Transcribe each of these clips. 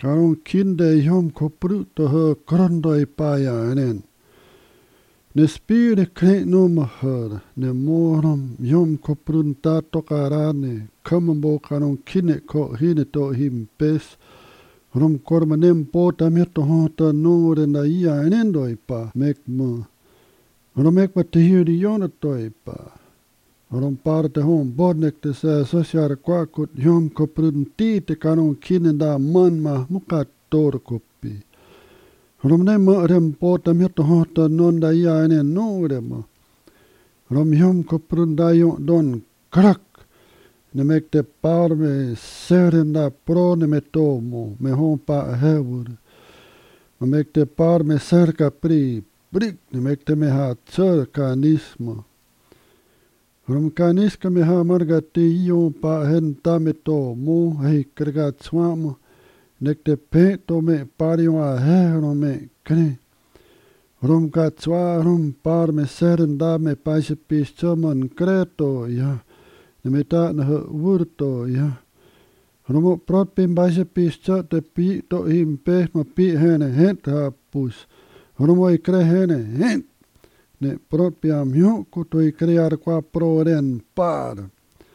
Karun kinde yom kopruto he krondoi payanen. Ne spire kre no mahar, ne moram yom koprunta tokarane, kamambo karun kine ko hine to him pes, rum kormanem pota mirto hota nore na ia enendoi pa, mekma. Rum ekma tehiri yonatoi pa. Rum parte hon bodnek te se sosiare kwakut yom koprunti te karun kine da man ma mukat tor kopi. Rum ne ma rem pota mirto hota non da ia enen no rema. Rum yom koprunda yon don krak. Ne mek te par me seren da pro ne me tomo me hon pa hevur. Ne mek te par me serka pri brik ne mek te me ha tsur kanisma. Rum kaniska me ha marga te ion pa hen ta me tomo hei krega tswamo. Nek te peto me parion a hero me kne. Rum ka tswa rum par me seren da me paise pistoman kreto ya. Ne me ta na wurto ya. Rum prot pin paise pisto te pi to him pe ma pi hene hent ha pus. Rum oi kre hene hent. Ne prot piam yo kuto i krear qua pro ren par.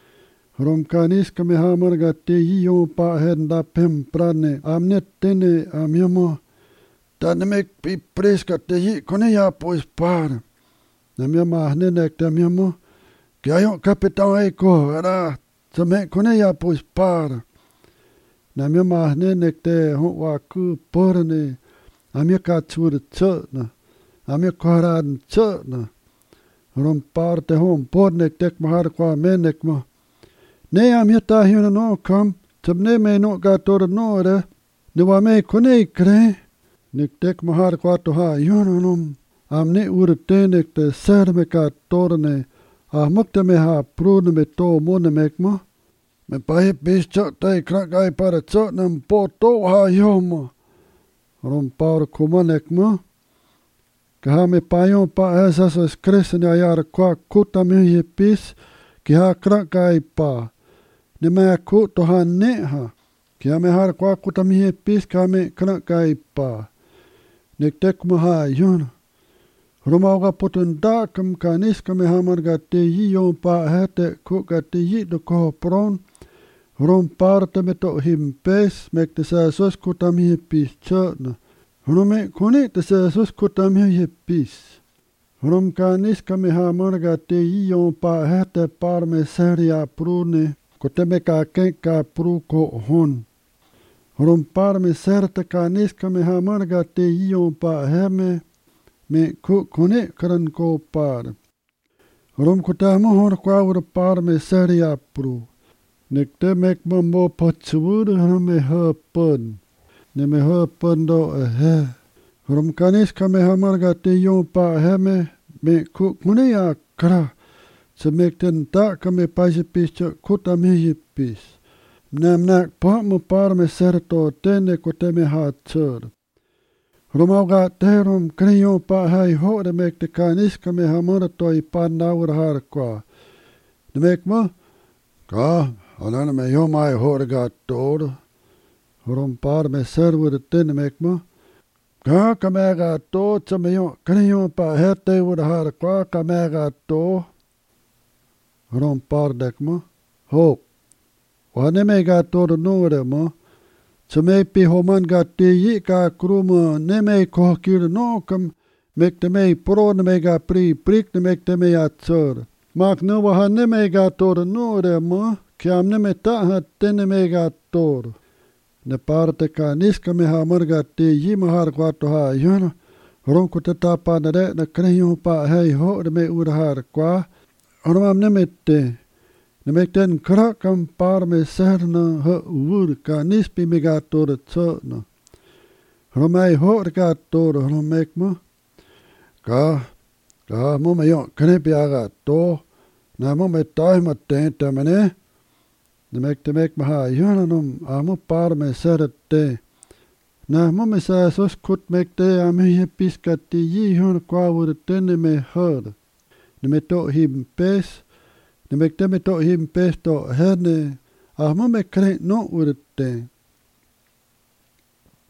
Rum kaniska me ha marga te ion pa hen da pem prane amnet tene amiamo. Ta ne mek pi preska te hi kone ya pois par. Ne mi ma nenek te amiamo. Ke ayon kapitan eko ara. Sa me kone ya pois par. Ne mi ma nenek te hon wa ku porne. Amia ka tsur tsana. Amia koran tsana. Rum par te hon pornek tek mahar kwa menek ma. Ne am hitta huna no kam, tab ne me no ga tor no re, ne wa me kone kre, nek tek mahar kwa to ha yununum, am ne ur tenek te ser me ka torne, a mukta me ha prune me to mone mekmo, me pahe pischo te krakai para tso nem po to ha yomo, rum par kumanek mo, ka ha me payon pa esa so skresen ya yar kwa kuta me ye pis, ki ha krakai pa, ne me ku to ha ne ha. Kia me har kwa kuta mihe pis ka me kana kai pa. Nek tek mo ha yun. Rumauga putun da kam kanis ka me hamar ga te yi yon pa hete ku ga te yi do ko pron. Rum parte me to him pes mek te sa sos kuta mihe pis chana. Rume kuni te sa sos kuta mihe pis. Rum kanis ka me hamar ga te yi yon pa hete par me seria prune. Ko te me ka ken ka pru ko hon. Rum par me serta ka niska me hamarga te ion pa heme me ku kone karan ko par. Rum ko ta mohor kwa ur par me seria pru. Nek te mek mambo patsur me hapen. Ne me hapen do he. Rum ka niska me hamarga te ion pa heme me ku kone ya kra. Se mek ten ta ka me paise pischa kuta me ye pis. Nem nak pa mo par me serto tene ko te me ha tsur. Rumauga te rum kreyon pa hai ho de mek te kaniska me ha morato i pa naur har kwa. De mek mo? Ka, alana me yo mai ho de ga tor. Rum par me servo de tene mek mo? Ka me ga to tsa me yo kreyon pa hete ur har kwa ka me ga to. Rum par dek mo? Ho. Wane me ga tor nore mo? Tsa me pi homan ga te yi ka kruma ne me ko kir no kam mek te me pro ne me ga pri prik ne mek te me ya tsur. Mak no wa ne me ga tor nore mo? Kiam ne me ta ha tene me ga tor. Ne parte ka niska me ha marga te yi mahar kwa to ha yun. Rum ko te ta pa na re na kreyon pa hei ho de me ur har kwa. Rum ne me te. Ne mek ten krakam par me serna ha ur ka nispi me ga tor tsona. Rumai ho ga tor rum mek mo. Ka mo me yon krepi aga to. Na mo me tai ma tenta mene. Ne mek te mek ma ha yonanum a mo par me serate. Na mo me sa sos kut mek te a me ye piska ti yi hon kwa ur tene me hod. Ne me to him pes. Ne mek te me to him pes to herne. A mo me kre no ur te.